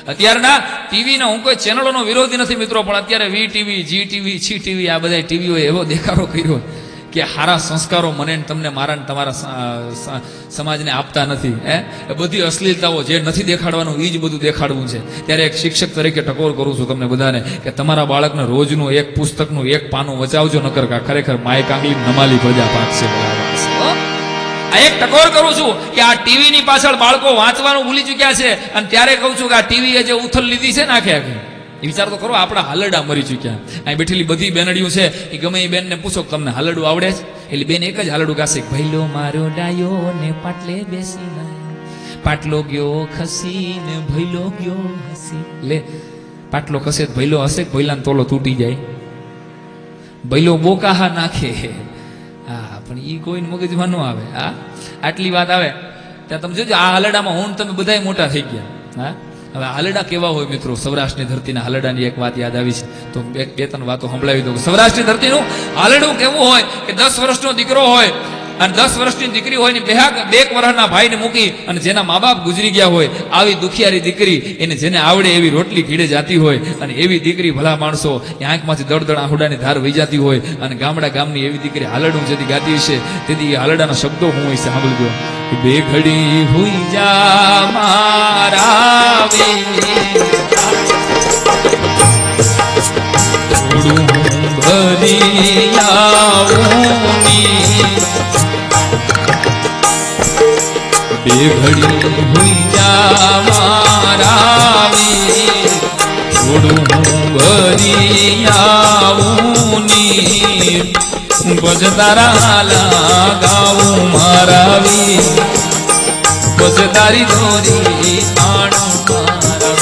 અત્યારના ટીવીના હું કોઈ ચેનલોનો વિરોધી નથી મિત્રો, પણ અત્યારે વી ટીવી, જી ટીવી, છી ટીવી આ બધા ટીવીઓએ એવો દેખાડો કર્યો કે સારા સંસ્કારો મને તમને મારા ને તમારા સમાજને આપતા નથી. બધી અશ્લીલતાઓ જે નથી દેખાડવાનું એ જ બધું દેખાડવું છે. ત્યારે એક શિક્ષક તરીકે ટકોર કરું છું તમને બધાને કે તમારા બાળકને રોજનું એક પુસ્તકનું એક પાનું વચાવજો, નકર ખરેખર માય કાંગલી નમાલી પ્રજા પાકશે. આ એક ટકોર કરું છું કે આ ટીવી ની પાછળ બાળકો વાંચવાનું ભૂલી ચુક્યા છે, અને ત્યારે કહું છું કે આ ટીવી એ જે ઉથલ લીધી છે ને આખે આખી, વિચાર તો કરો, આપણા હાલરડા મરી ચુક્યા. અહીં બેઠેલી બધી બેનડીઓ છે એ ગમે એ બેન ને પૂછો તમને હાલરડું આવડે છે, એટલે બેન એક જ હાલરડું ગાશે, ભઈલો મારો ડાયો ને પાટલે બેસી, પાટલો ગયો ખસી ને ભઈલો ગયો હસી. લે પાટલો ખસે ભઈલો હસે, ભઈલાનો તોલો તૂટી જાય, ભઈલો બોકાહા નાખે. હા પણ ઈ કોઈ મગજમાં ન આવે. હા આટલી વાત આવે ત્યાં તમે જોજો, આ હાલરડામાં હું તમે બધા મોટા થઈ ગયા. હા હવે હાલરડા કેવા હોય મિત્રો, સૌરાષ્ટ્રની ધરતીના હાલરડાની એક વાત યાદ આવી છે તો બે ત્રણ વાતો સંભળાવી દઉં. સૌરાષ્ટ્રની ધરતીનું હાલરડું કેવું હોય કે 10 વર્ષનો દીકરો હોય અને 10 વર્ષની દીકરી હોય ને 2 વર્ષના ભાઈને મૂકી અને જેના મા બાપ ગુજરી ગયા હોય, આવી દુખિયારી દીકરી એને જેને આવડે એવી રોટલી ઘીડે જાતી હોય, અને એવી દીકરી ભલા માણસો એ આંખમાંથી દળદળ આહુડાની ધાર વહી જતી હોય, અને ગામની એવી દીકરી હાલરડું જેથી ગાતી હશે તેથી હાલરડાના શબ્દો હું હોય છે સાંભળજો. બે ઘડી હુઈ જા મારા થોડું ભરી આવું, બે ઘડી હુઈ જા મારા થોડું ભરી આવું, બજ તારા લાગાવું મારા વી, બજ તારી દોરી આણું મારા,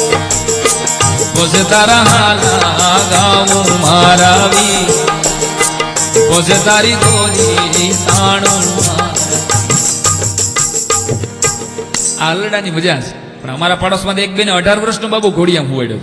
બજ તારા લાગાવું મારા વી, બજ તારી દોરી આણું મારા. આલડાની મજા છે. પણ અમારા પાડોશમાં એક બેને 18 વર્ષનો બાબુ ઘોડિયામ હોડ્યો.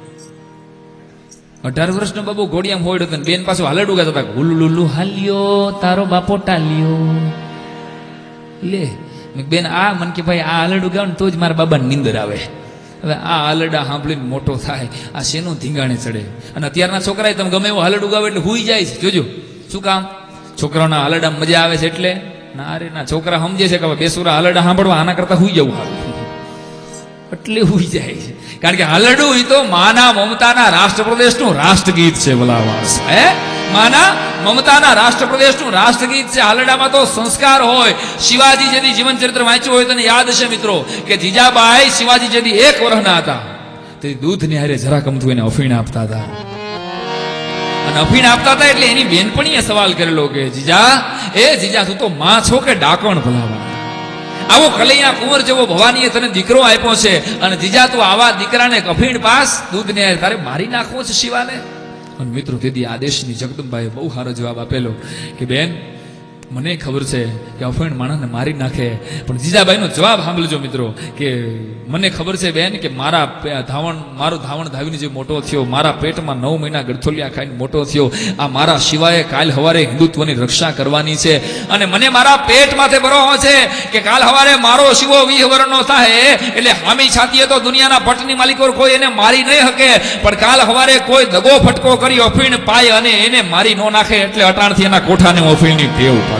18 વર્ષનો બાબુ ઘોડિયામ હોડ્યો હતો. બેન પાછું હાલડું ગાતા હતા, હુલુલુલુ હાલ્યો તારો બાપો ટાલ્યો. લે બેન આ મન કે ભાઈ આ હાલડું ગાવ ને તો જ મારા બાબાને નીંદર આવે. હવે આ હાલડા સાંભળીને મોટો થાય, આ શેનું ધીંગાણે ચડે. અને અત્યારના છોકરા તમે ગમે એવું હાલડું ગાવ એટલે હુઈ જાય છે. જોજો શું કામ, છોકરાઓના હાલડા મજા આવે છે એટલે. ના રે ના, છોકરા સમજે છે કે બેસુરા હાલડા સાંભળવા આના કરતા હુઈ જવું સારું, એટલે હુઈ જાય છે. કારણ કે હાલરડું એ તો માના મમતાના રાષ્ટ્રપ્રદેશનું રાષ્ટ્રગીત છે. ભલા માણસ, માના મમતાના રાષ્ટ્રપ્રદેશનું રાષ્ટ્રગીત છે. હાલરડામાં તો સંસ્કાર હોય. શિવાજી જેથી જીવન ચરિત્ર વાંચ્યું હોય તને યાદ હશે મિત્રો કે જીજાબાઈ શિવાજી જેથી 1 વર્ષના હતા તે દૂધની હારે જરા કમતું એને અફીણ આપતા હતા. અને અફીણ આપતા હતા એટલે એની બેનપણીએ સવાલ કરેલો કે જીજા તું તો માં છો કે ડાકણ? ભલાવા આવો કલૈયા કુંવર જેવો ભવાનીએ તને દીકરો આપ્યો છે અને જીજા તું આવા દીકરાને અફીણ પાસ દૂધને તારે મારી નાખવો છે શિવાને? અને મિત્રો તેથી આદેશની જગદંબાએ બહુ સારો જવાબ આપેલો કે બેન મને ખબર છે કે અફીણ માણસને મારી નાખે, પણ જીજાબાઈનો જવાબ સાંભળજો મિત્રો કે મને ખબર છે બેન કે મારો ધાવણ ધાવીને જે મોટો થયો, મારા પેટમાં 9 મહિના ગળથોલિયા ખાઈને મોટો થયો, આ મારા શિવાએ કાલ હવારે હિન્દુત્વની રક્ષા કરવાની છે. અને મને મારા પેટમાંથી ભરોસો છે કે કાલ હવારે મારો શિવો 20 વર્ષનો થાય એટલે હામી છાતીએ તો દુનિયાના પટની માલિકો કોઈ એને મારી નહીં શકે, પણ કાલ હવારે કોઈ દગો ફટકો કરી અફીણ પાય અને એને મારી ન નાખે એટલે અટાણથી એના કોઠાને અફીણની ટેવ પાડે.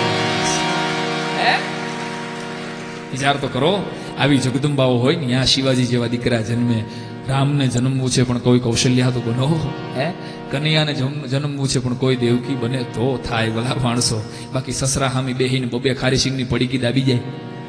વિચાર તો કરો, આવી જગદંબાઓ હોય ને ત્યાં શિવાજી જેવા દીકરા જન્મે. રામને જન્મવું છે પણ કોઈ કૌશલ્યા તો બનો, કનૈયાને જન્મવું છે પણ કોઈ દેવકી બને તો થાય. ભલા માણસો, બાકી સસરા હામી બેહીને 2 ખારી સિંગની પડીકી દાબી જાય.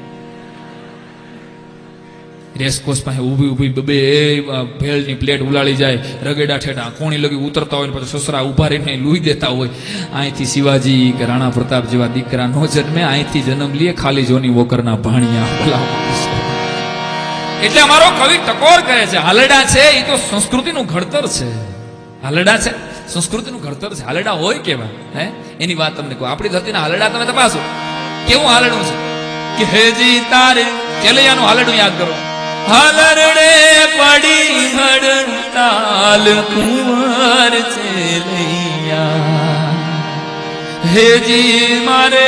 રેસકોર્સ પાસે ઊભી 2 ભેળની પ્લેટ ઉલાળી જાય, રગેડા ઠેઠા કોણી લગી ઉતરતા હોય, પછી સસરા ઉભા રહીને લૂઈ દેતા હોય. અહીંથી શિવાજી કે રાણા પ્રતાપ જેવા દીકરા નો જન્મે, અહીંથી જન્મ લે ખાલી જોની વોકરના ભાણિયા. એટલે અમારો કવિ ટકોર કહે છે હાલરડા છે એ તો સંસ્કૃતિનું ઘડતર છે. હાલરડા છે સંસ્કૃતિનું ઘડતર છે. હાલરડા હોય કેવા એની વાત તમને કહું. આપણી ધરતીના હાલરડા તમે તપાસો કેવું હાલરડું છે કે હેજી તારે ચેલૈયાનું હાલરડું યાદ કરો. હાલરડે પડી હડતાલ કુંવર ચેલૈયા, હેજી મારે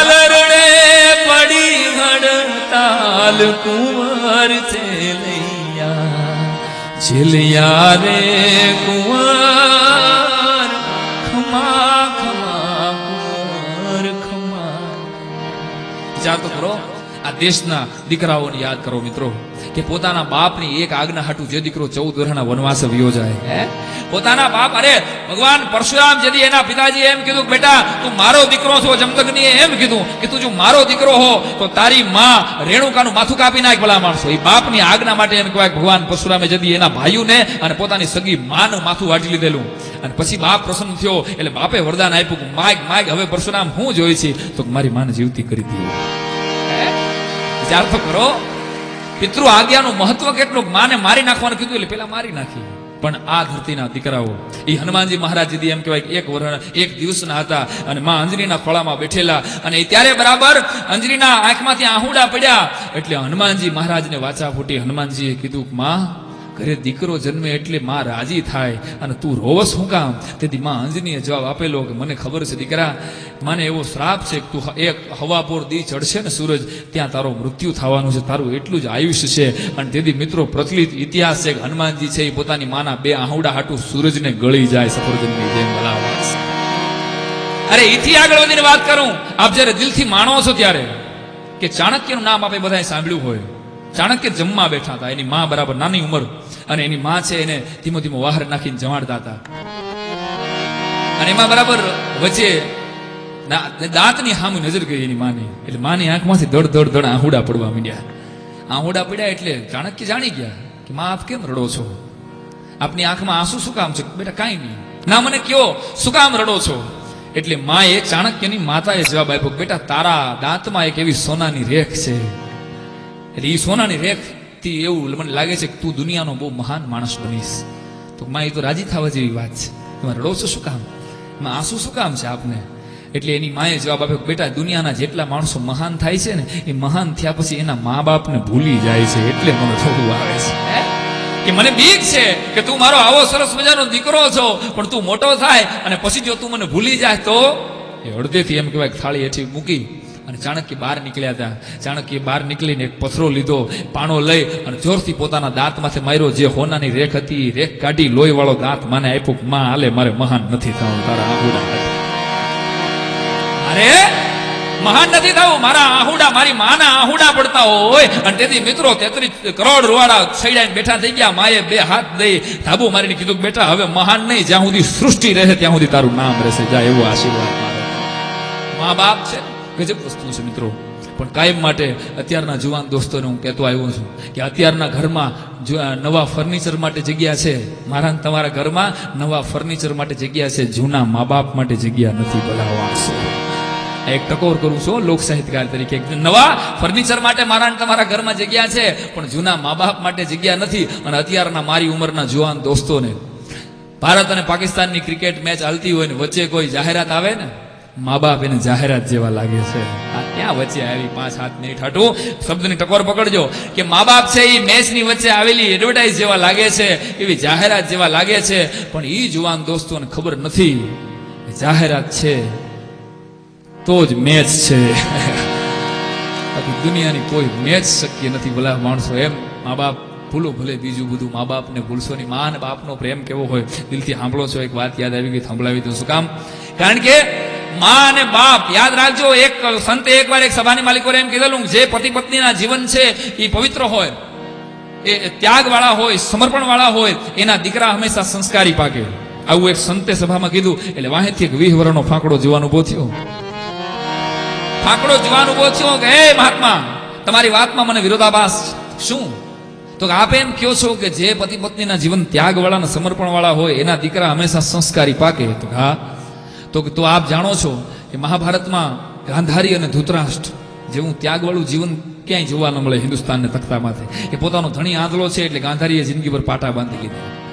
હાલરડે પડી હડતાલ કુંવર ચેલૈયા. झिलिया रे कुंवर खमा खमा कुंवर खमा। વિચાર તો કરો, આ દેશના દીકરાઓને યાદ કરો મિત્રો, કે પોતાના બાપની એક આજ્ઞા હાટું જે દીકરો 14 વર્ષના વનવાસે વયો જાય, હે પોતાના બાપ, અરે ભગવાન પરશુરામ જેથી એના પિતાજી એમ કીધું, બેટા તું મારો દીકરો છો, જમદગ્નિએ એમ કીધું કે તું જો મારો દીકરો હો તો તારી માં રેણુકાનું માથું કાપી નાખ ભલા માણસો. એ બાપની આજ્ઞા માટે એમ કહેવાય ભગવાન પરશુરામે જેથી એના ભાઈઓને અને પોતાની સગી માનું માથું વાટી લીધેલું. અને પછી બાપ પ્રસન્ન થયો એટલે બાપે વરદાન આપ્યું કે માગ માગ, હવે પરશુરામ હું જોઈ છે તો મારી માને જીવતી કરી દીધું. વિચાર તો કરો, પિતૃ આજ્ઞાનું મહત્વ કેટલું. માને મારી નાખવાનું કીધું એટલે પેલા મારી નાખી. પણ આ ધરતીના દીકરાઓ, એ હનુમાનજી મહારાજ દીદી એમ કહેવાય એક દિવસના હતા અને માં અંજનીના ખોળામાં બેઠેલા, અને ત્યારે બરાબર અંજનીના આંખમાંથી આહુડા પડ્યા એટલે હનુમાનજી મહારાજને વાચા ફૂટી. હનુમાનજીએ કીધું, માં ઘરે દીકરો જન્મે એટલે માં રાજી થાય અને તું રોવસ શું કામ? તેથી માં અંજનીએ જવાબ આપેલો કે મને ખબર છે દીકરા, મને એવો શ્રાપ છે કે તું એક હવાપોર દી ચડશે ને સૂરજ, ત્યાં તારો મૃત્યુ થવાનું છે, તારું એટલું જ આયુષ્ય છે. અને તેથી મિત્રો પ્રચલિત ઇતિહાસ છે કે હનુમાનજી છે એ પોતાની માના 2 આહુડા હાટું સૂરજને ગળી જાય સફરજનની જેમ ભલાવાસ. અરે એથી આગળ વધીને વાત કરું, આપ જયારે દિલથી માણો છો ત્યારે, કે ચાણક્યનું નામ આપણે બધાએ સાંભળ્યું હોય. ચાણક્ય જમવા બેઠા હતા, એની માં બરાબર નાની ઉંમર, અને એની માં છે એને ધીમો ધીમો બહાર નાખીને જમાડતા હતા. અને એમાં બરાબર વચ્ચે દાંતની સામે નજર ગઈ એની માની, એટલે માની આંખમાંથી દડ દડ દડ આહુડા પડવા માંડ્યા. આહુડા પડ્યા એટલે ચાણક્ય જાણી ગયા કે માં આપ કેમ રડો છો? આપની આંખમાં આંસુ શું કામ છે? બેટા કાંઈ નહીં. ના મને કયો શું કામ રડો છો? એટલે માએ ચાણક્યની માતાએ જવાબ આપ્યો, બેટા તારા દાંતમાં એક એવી સોનાની રેખ છે, એટલે એ સોનાની રેખ થી એવું મને લાગે છે કે તું દુનિયાનો બહુ મહાન માણસ બનીશ. તો માં એ તો રાજી થવા જેવી વાત છે, તમે રડો છો શું કામ? માં આંસુ શું કામ છે આપને? એટલે એની માએ જવાબ આપ્યો, બેટા દુનિયાના જેટલા માણસો મહાન થાય છે ને, એ મહાન થયા પછી એના મા બાપને ભૂલી જાય છે, એટલે મને થોડું આવે છે કે મને બીક છે કે તું મારો આવો સરસ મજાનો દીકરો છો, પણ તું મોટો થાય અને પછી જો તું મને ભૂલી જાય તો. એ અડધેથી એમ કહેવાય થાળી હેઠી મૂકી અને ચાણક્ય બહાર નીકળ્યા હતા. ચાણક્ય બહાર નીકળીને એક પથરો લીધો, પાણો લઈ અને જોરથી પોતાના દાંતમાંથી માર્યો. જે હોનાની રેખ હતી રેખ કાઢી લોહી વાળો દાંત માને આપ્યો. માં હાલે મારે મહાન નથી થવું, તારા આહુડા અરે મહાન નથી થવું, મારા આહુડા મારી માના આહુડા પડતા હોય. અને તેથી મિત્રો 33 કરોડ રૂવાડા સૈડાઈને બેઠા થઈ ગયા. માએ 2 હાથ દઈ ધાબુ મારીને કીધું, બેટા હવે મહાન નહીં, જ્યાં સુધી સૃષ્ટિ રહે ત્યાં સુધી તારું નામ રહેશે, જા એવો આશીર્વાદ મારો. મા બાપ છે ગજબ વસ્તુ છે મિત્રો. પણ કાયમ માટે અત્યારના જુવાન દોસ્તોને હું કહેતો આવ્યો છું કે અત્યારના ઘરમાં નવા ફર્નિચર માટે જગ્યા છે, મારા તમારા ઘરમાં નવા ફર્નિચર માટે જગ્યા છે, જૂના મા બાપ માટે જગ્યા નથી. ભલા વાંચો, એક ટકોર કરું છું લોક સાહિત્યકાર તરીકે. નવા ફર્નિચર માટે મારા તમારા ઘરમાં જગ્યા છે, પણ જૂના મા બાપ માટે જગ્યા નથી. અને અત્યારના મારી ઉંમરના જુવાન દોસ્તોને ભારત અને પાકિસ્તાનની ક્રિકેટ મેચ હાલતી હોય ને વચ્ચે કોઈ જાહેરાત આવે ને, મા બાપ એને જાહેરાત જેવા લાગે છે. આ ક્યાં વચ્ચે આવી 5-7 મિનિટ હાટું શબ્દની ટકોર પકડજો કે મા બાપ છે એ મેચની વચ્ચે આવેલી એડવર્ટાઇઝ જેવા લાગે છે, એવી જાહેરાત જેવા લાગે છે. પણ એ જુવાન દોસ્તોને ખબર નથી જાહેરાત છે તો જ મેચ છે, દુનિયાની કોઈ મેચ શક્ય નથી. ભલા માણસો એમ મા બાપ ભૂલો ભલે બીજું બધું, મા બાપને ભૂલશો નહીં. મા અને બાપનો પ્રેમ કેવો હોય દિલથી સાંભળો છો. એક વાત યાદ આવી ગઈ, સાંભળાવી દઉં. શું કામ? કારણ કે મા અને બાપ યાદ રાખજો. એક સંતે એકવાર એક સભાની માલિકોને એમ કીધેલું, જે પતિ પત્નીના જીવન છે એ પવિત્ર હોય, એ ત્યાગ વાળા હોય, સમર્પણ વાળા હોય, એના દીકરા હંમેશા સંસ્કારી પાકે. આવું એક સંતે સભામાં કીધું. એટલે વાહેથી એક 20 વર્ષનો ફાંકડો જુવાન ઉભો થયો. ફાંકડો જુવાન ઉભો થયો કે હે મહાત્મા, તમારી વાતમાં મને વિરોધાભાસ. શું? તો આપ એમ કહો છો કે જે પતિ પત્નીના જીવન ત્યાગ વાળા અને સમર્પણ વાળા હોય એના દીકરા હંમેશા સંસ્કારી પાકે. તો હા, તો આપ જાણો છો કે મહાભારતમાં ગાંધારી અને ધૃતરાષ્ટ્ર જેવું ત્યાગવાળું જીવન ક્યાંય જોવા ન મળે હિન્દુસ્તાનને તખતામાંથી. એ પોતાનો ધણી આંધળો છે એટલે ગાંધારીએ જિંદગી પર પાટા બાંધી લીધા.